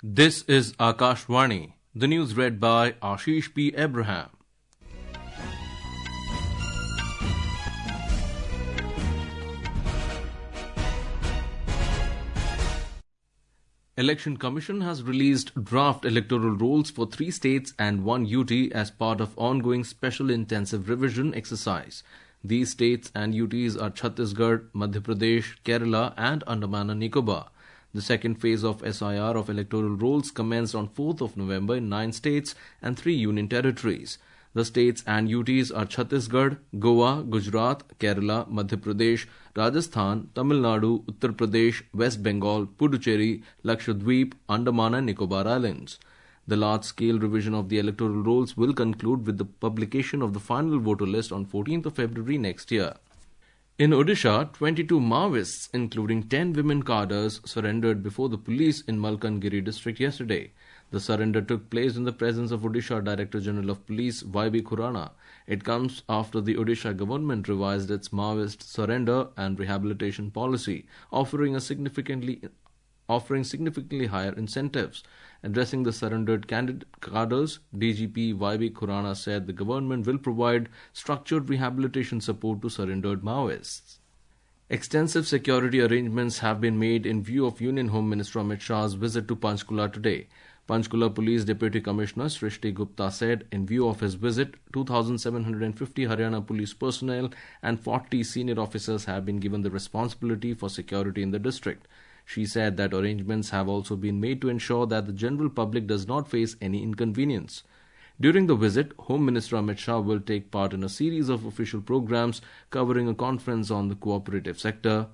This is Akashvani. The news read by Ashish P. Abraham. Election Commission has released draft electoral rolls for 3 states and 1 UT as part of ongoing special intensive revision exercise. These states and UTs are Chhattisgarh, Madhya Pradesh, Kerala and Andaman and Nicobar. The second phase of SIR of electoral rolls commenced on 4th of November in 9 states and 3 union territories. The states and UTs are Chhattisgarh, Goa, Gujarat, Kerala, Madhya Pradesh, Rajasthan, Tamil Nadu, Uttar Pradesh, West Bengal, Puducherry, Lakshadweep, Andaman and Nicobar Islands. The large-scale revision of the electoral rolls will conclude with the publication of the final voter list on 14th of February next year. In Odisha, 22 Maoists, including 10 women cadres, surrendered before the police in Malkangiri district yesterday. The surrender took place in the presence of Odisha Director General of Police Y.B. Khurana. It comes after the Odisha government revised its Maoist surrender and rehabilitation policy, offering significantly higher incentives. Addressing the surrendered cadres, DGP Y.B. Khurana said the government will provide structured rehabilitation support to surrendered Maoists. Extensive security arrangements have been made in view of Union Home Minister Amit Shah's visit to Panchkula today. Panchkula Police Deputy Commissioner Srishti Gupta said in view of his visit, 2,750 Haryana police personnel and 40 senior officers have been given the responsibility for security in the district. She said that arrangements have also been made to ensure that the general public does not face any inconvenience. During the visit, Home Minister Amit Shah will take part in a series of official programs covering a conference on the cooperative sector,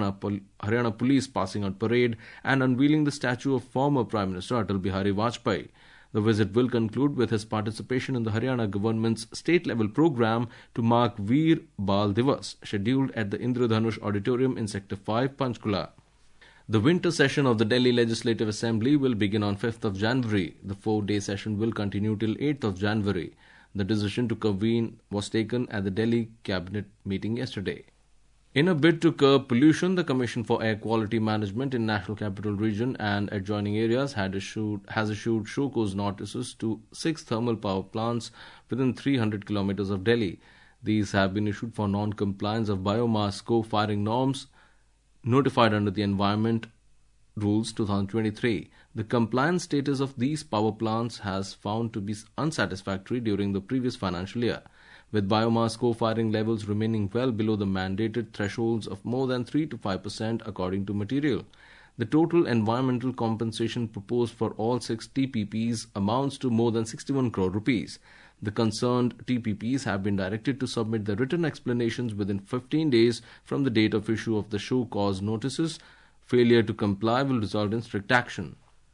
Haryana Police passing out parade and unveiling the statue of former Prime Minister Atal Bihari Vajpayee. The visit will conclude with his participation in the Haryana government's state-level program to mark Veer Bal Divas, scheduled at the Indradhanush Auditorium in Sector 5, Panchkula. The winter session of the Delhi Legislative Assembly will begin on 5th of January. The 4-day session will continue till 8th of January. The decision to convene was taken at the Delhi Cabinet meeting yesterday. In a bid to curb pollution, the Commission for Air Quality Management in National Capital Region and adjoining areas has issued show cause notices to 6 thermal power plants within 300 kilometers of Delhi. These have been issued for non-compliance of biomass co-firing norms notified under the Environment Rules 2023. The compliance status of these power plants has found to be unsatisfactory during the previous financial year, with biomass co-firing levels remaining well below the mandated thresholds of more than 3 to 5% according to material. The total environmental compensation proposed for all 6 TPPs amounts to more than 61 crore rupees. The concerned TPPs have been directed to submit their written explanations within 15 days from the date of issue of the show cause notices. Failure to comply will result in strict action.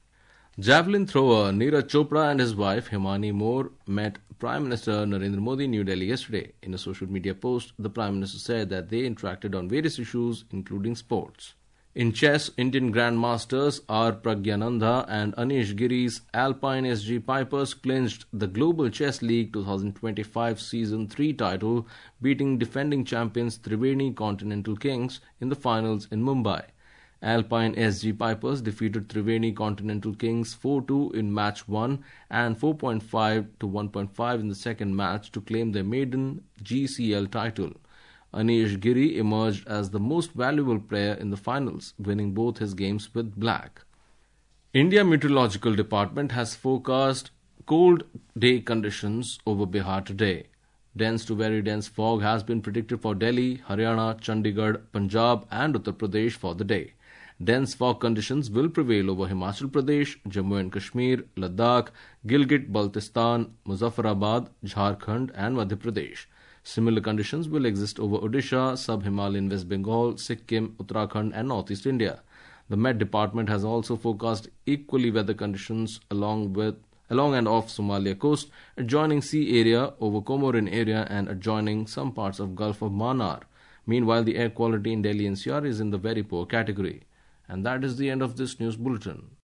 Javelin thrower Neeraj Chopra and his wife Himani Moore met Prime Minister Narendra Modi in New Delhi yesterday. In a social media post, the Prime Minister said that they interacted on various issues including sports. In chess, Indian Grandmasters R. Pragyananda and Anish Giri's Alpine SG Pipers clinched the Global Chess League 2025 Season 3 title, beating defending champions Triveni Continental Kings in the finals in Mumbai. Alpine SG Pipers defeated Triveni Continental Kings 4-2 in match 1 and 4.5 to 1.5 in the second match to claim their maiden GCL title. Anish Giri emerged as the most valuable player in the finals, winning both his games with black. India Meteorological Department has forecast cold day conditions over Bihar today. Dense to very dense fog has been predicted for Delhi, Haryana, Chandigarh, Punjab and Uttar Pradesh for the day. Dense fog conditions will prevail over Himachal Pradesh, Jammu and Kashmir, Ladakh, Gilgit-Baltistan, Muzaffarabad, Jharkhand and Madhya Pradesh. Similar conditions will exist over Odisha, Sub-Himalayan West Bengal, Sikkim, Uttarakhand and Northeast India. The Met Department has also forecast equally weather conditions along and off Somalia coast, adjoining sea area, over Comorin area and adjoining some parts of Gulf of Mannar. Meanwhile, the air quality in Delhi NCR is in the very poor category. And that is the end of this news bulletin.